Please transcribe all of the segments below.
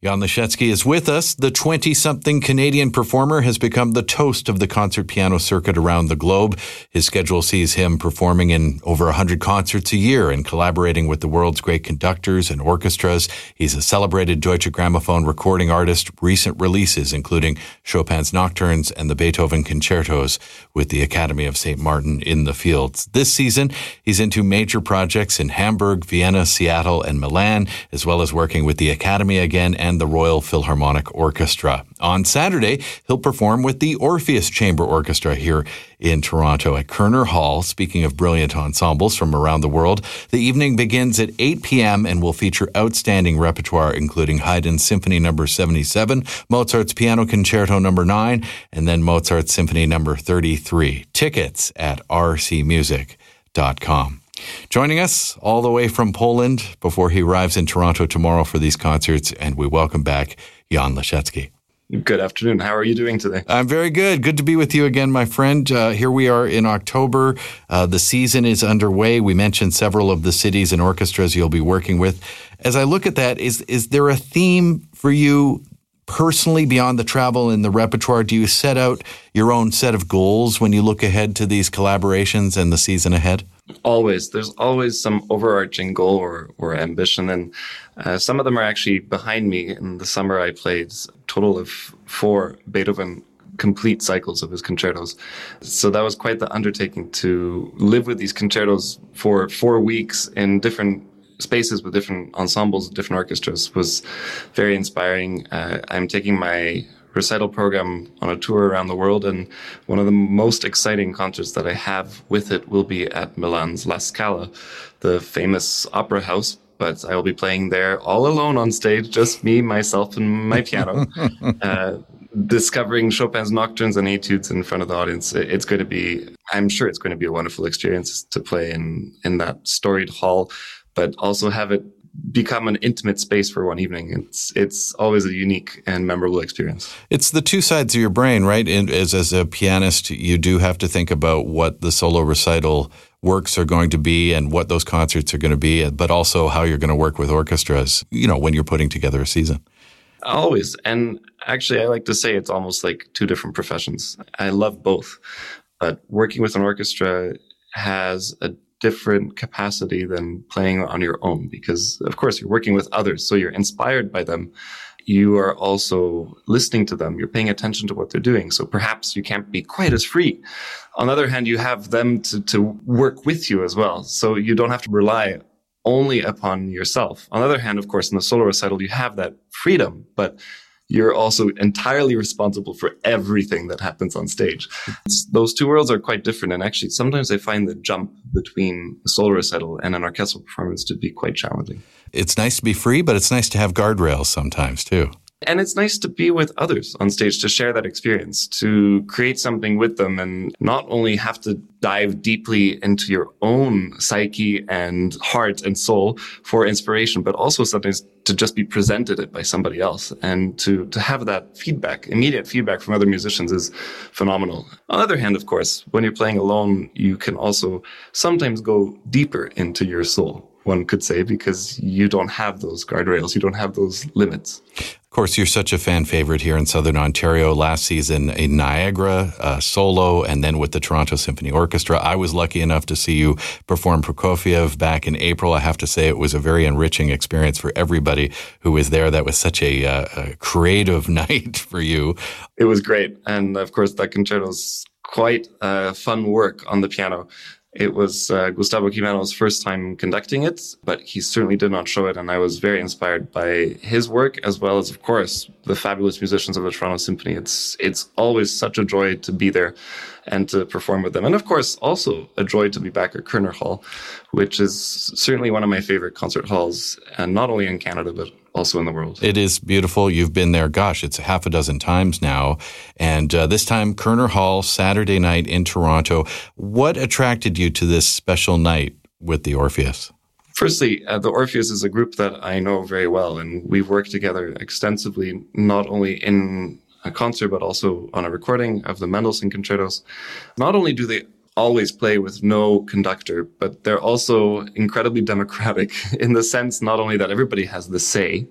Jan Leszecki is with us. The 20-something Canadian performer has become the toast of the concert piano circuit around the globe. His schedule sees him performing in over 100 concerts a year and collaborating with the world's great conductors and orchestras. He's a celebrated Deutsche Grammophon recording artist. Recent releases, including Chopin's Nocturnes and the Beethoven Concertos with the Academy of St. Martin in the Fields. This season, he's into major projects in Hamburg, Vienna, Seattle, and Milan, as well as working with the Academy again and the Royal Philharmonic Orchestra. On Saturday, he'll perform with the Orpheus Chamber Orchestra here in Toronto at Koerner Hall. Speaking of brilliant ensembles from around the world, the evening begins at 8 p.m. and will feature outstanding repertoire, including Haydn's Symphony No. 77, Mozart's Piano Concerto No. 9, and then Mozart's Symphony No. 33. Tickets at rcmusic.com. Joining us all the way from Poland before he arrives in Toronto tomorrow for these concerts, and we welcome back Jan Leszecki. Good afternoon. How are you doing today? I'm very good. Good to be with you again, my friend. Here we are in October. The season is underway. We mentioned several of the cities and orchestras you'll be working with. As I look at that, is there a theme for you personally beyond the travel and the repertoire? Do you set out your own set of goals when you look ahead to these collaborations and the season ahead? Always. There's always some overarching goal or ambition. And some of them are actually behind me. In the summer, I played a total of 4 Beethoven complete cycles of his concertos. So that was quite the undertaking to live with these concertos for 4 weeks in different spaces with different ensembles, different orchestras. Was very inspiring. I'm taking my recital program on a tour around the world, and one of the most exciting concerts that I have with it will be at Milan's La Scala, the famous opera house. But I will be playing there all alone on stage, just me, myself, and my piano, discovering Chopin's Nocturnes and Etudes in front of the audience. It's going to be, I'm sure it's going to be a wonderful experience to play in that storied hall, but also have it become an intimate space for one evening. It's always a unique and memorable experience. It's the two sides of your brain, right? And as a pianist, you do have to think about what the solo recital works are going to be and what those concerts are going to be, but also how you're going to work with orchestras, when you're putting together a season. Always. And actually, I like to say it's almost like 2 different professions. I love both, but working with an orchestra has a different capacity than playing on your own, because of course you're working with others, so you're inspired by them. You are also listening to them. You're paying attention to what they're doing. So perhaps you can't be quite as free. On the other hand, you have them to work with you as well. So you don't have to rely only upon yourself. On the other hand, of course, in the solo recital, you have that freedom, but you're also entirely responsible for everything that happens on stage. Those 2 worlds are quite different. And actually, sometimes I find the jump between a solo recital and an orchestral performance to be quite challenging. It's nice to be free, but it's nice to have guardrails sometimes too. And it's nice to be with others on stage, to share that experience, to create something with them, and not only have to dive deeply into your own psyche and heart and soul for inspiration, but also sometimes to just be presented it by somebody else, and to have that feedback, immediate feedback from other musicians is phenomenal. On the other hand, of course, when you're playing alone, you can also sometimes go deeper into your soul, one could say, because you don't have those guardrails, you don't have those limits. Of course, you're such a fan favorite here in Southern Ontario. Last season in Niagara, solo, and then with the Toronto Symphony Orchestra. I was lucky enough to see you perform Prokofiev back in April. I have to say it was a very enriching experience for everybody who was there. That was such a creative night for you. It was great. And of course, that concerto is quite fun work on the piano. It was Gustavo Quimano's first time conducting it, but he certainly did not show it. And I was very inspired by his work, as well as, of course, the fabulous musicians of the Toronto Symphony. It's always such a joy to be there and to perform with them. And of course, also a joy to be back at Koerner Hall, which is certainly one of my favorite concert halls, and not only in Canada, but also in the world. It is beautiful. You've been there, it's 6 times now. And this time, Koerner Hall, Saturday night in Toronto. What attracted you to this special night with the Orpheus? Firstly, the Orpheus is a group that I know very well, and we've worked together extensively, not only in a concert, but also on a recording of the Mendelssohn concertos. Not only do they always play with no conductor, but they're also incredibly democratic in the sense not only that everybody has the say,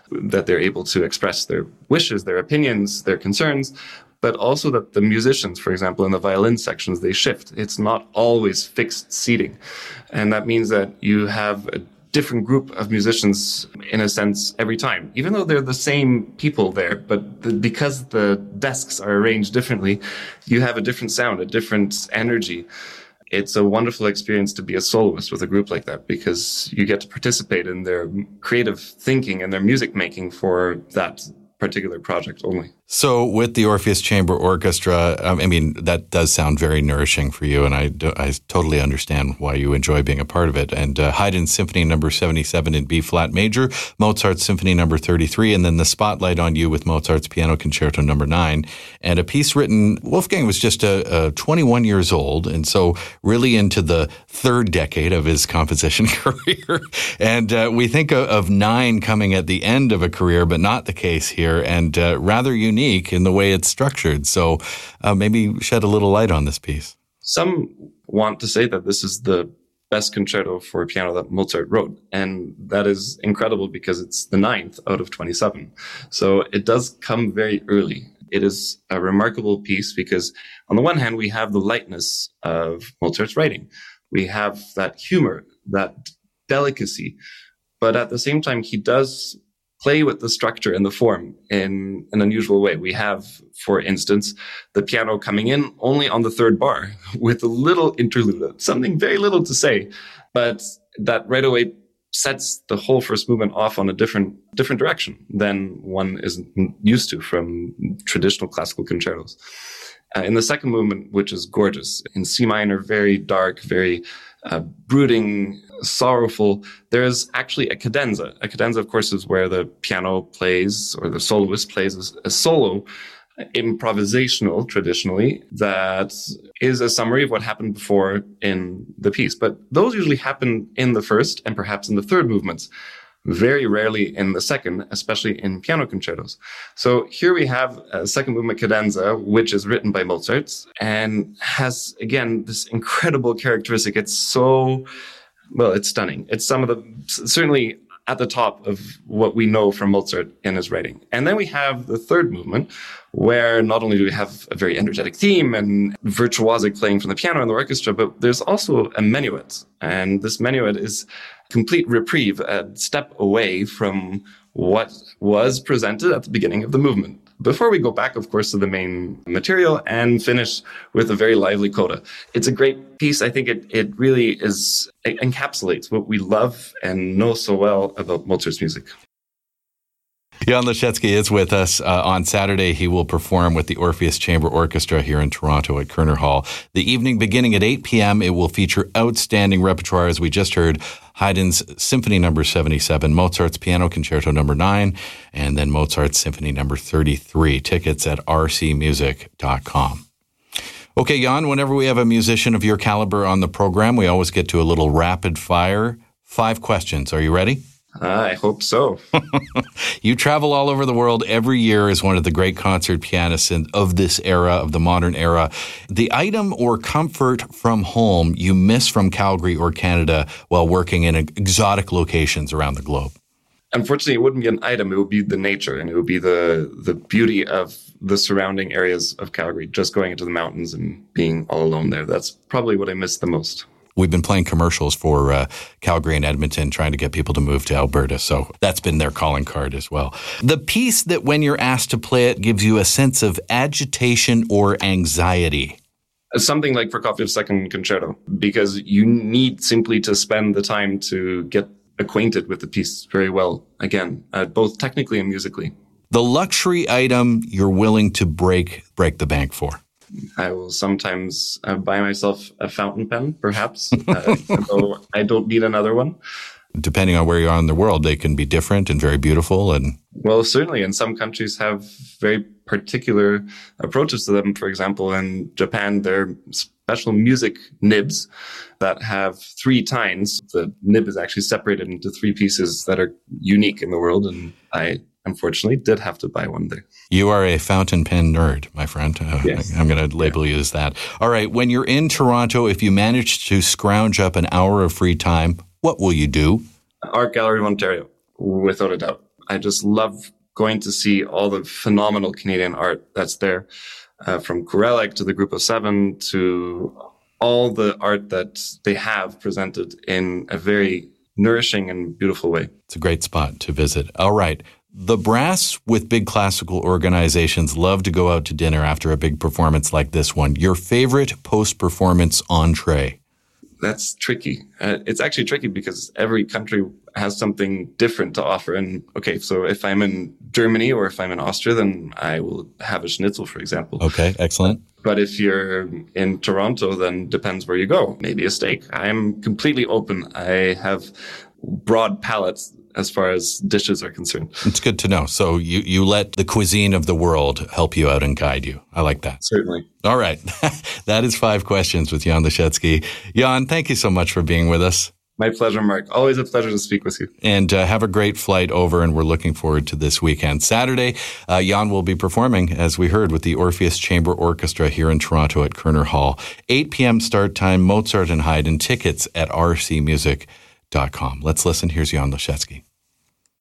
that they're able to express their wishes, their opinions, their concerns, but also that the musicians, for example, in the violin sections, they shift. It's not always fixed seating. And that means that you have a different group of musicians, in a sense, every time, even though they're the same people there. But because the desks are arranged differently, you have a different sound, a different energy. It's a wonderful experience to be a soloist with a group like that, because you get to participate in their creative thinking and their music making for that particular project only. So with the Orpheus Chamber Orchestra, that does sound very nourishing for you, and I totally understand why you enjoy being a part of it. And Haydn's Symphony No. 77 in B-flat major, Mozart's Symphony No. 33, and then the spotlight on you with Mozart's Piano Concerto No. 9, and a piece written, Wolfgang was just 21 years old, and so really into the third decade of his composition career. And we think of 9 coming at the end of a career, but not the case here, and rather unique in the way it's structured. So maybe shed a little light on this piece. Some want to say that this is the best concerto for piano that Mozart wrote. And that is incredible because it's the 9th out of 27. So it does come very early. It is a remarkable piece because on the one hand, we have the lightness of Mozart's writing. We have that humor, that delicacy. But at the same time, he does play with the structure and the form in an unusual way. We have, for instance, the piano coming in only on the 3rd bar with a little interlude, something very little to say, but that right away sets the whole first movement off on a different direction than one is used to from traditional classical concertos. In the second movement, which is gorgeous, in C minor, very dark, very brooding, sorrowful, there's actually a cadenza. A cadenza, of course, is where the piano plays or the soloist plays a solo, improvisational traditionally, that is a summary of what happened before in the piece. But those usually happen in the first and perhaps in the third movements. Very rarely in the second, especially in piano concertos. So here we have a second movement cadenza, which is written by Mozart and has, again, this incredible characteristic. It's so, it's stunning. It's certainly at the top of what we know from Mozart in his writing. And then we have the third movement, where not only do we have a very energetic theme and virtuosic playing from the piano and the orchestra, but there's also a menuet. And this menuet is complete reprieve, a step away from what was presented at the beginning of the movement. Before we go back, of course, to the main material and finish with a very lively coda. It's a great piece. I think it really it encapsulates what we love and know so well about Mozart's music. Jan Leszecki is with us. On Saturday, he will perform with the Orpheus Chamber Orchestra here in Toronto at Kerner Hall. The evening beginning at 8 p.m., it will feature outstanding repertoire, as we just heard, Haydn's Symphony No. 77, Mozart's Piano Concerto No. 9, and then Mozart's Symphony No. 33. Tickets at rcmusic.com. Okay, Jan, whenever we have a musician of your caliber on the program, we always get to a little rapid fire. 5 questions. Are you ready? I hope so. You travel all over the world every year as one of the great concert pianists of this era, of the modern era. The item or comfort from home you miss from Calgary or Canada while working in exotic locations around the globe? Unfortunately, it wouldn't be an item. It would be the nature, and it would be the beauty of the surrounding areas of Calgary, just going into the mountains and being all alone there. That's probably what I miss the most. We've been playing commercials for Calgary and Edmonton, trying to get people to move to Alberta. So that's been their calling card as well. The piece that when you're asked to play it gives you a sense of agitation or anxiety. Something like Prokofiev's Second Concerto, because you need simply to spend the time to get acquainted with the piece very well, again, both technically and musically. The luxury item you're willing to break the bank for. I will sometimes buy myself a fountain pen, perhaps, although I don't need another one. Depending on where you are in the world, they can be different and very beautiful. Well, certainly. And some countries have very particular approaches to them. For example, in Japan, there are special music nibs that have 3 tines. The nib is actually separated into 3 pieces that are unique in the world. And I unfortunately did have to buy one there. You are a fountain pen nerd, my friend. Yes. I'm going to label you as that. All right. When you're in Toronto, if you manage to scrounge up an hour of free time, what will you do? Art Gallery of Ontario, without a doubt. I just love going to see all the phenomenal Canadian art that's there, from Kurelek to the Group of Seven to all the art that they have presented in a very nourishing and beautiful way. It's a great spot to visit. All right. The brass with big classical organizations love to go out to dinner after a big performance like this one. Your favorite post-performance entree? That's tricky. It's actually tricky because every country has something different to offer. And okay, so if I'm in Germany or if I'm in Austria, then I will have a schnitzel, for example. Okay, excellent. But if you're in Toronto, then depends where you go. Maybe a steak. I'm completely open. I have broad palates as far as dishes are concerned. It's good to know. So you let the cuisine of the world help you out and guide you. I like that. Certainly. All right. That is 5 questions with Jan Leszecki. Jan, thank you so much for being with us. My pleasure, Mark. Always a pleasure to speak with you. And have a great flight over, and we're looking forward to this weekend. Saturday, Jan will be performing, as we heard, with the Orpheus Chamber Orchestra here in Toronto at Kerner Hall. 8 p.m. start time, Mozart and Haydn. Tickets at rcmusic.com. Let's listen. Here's Jan Leszecki.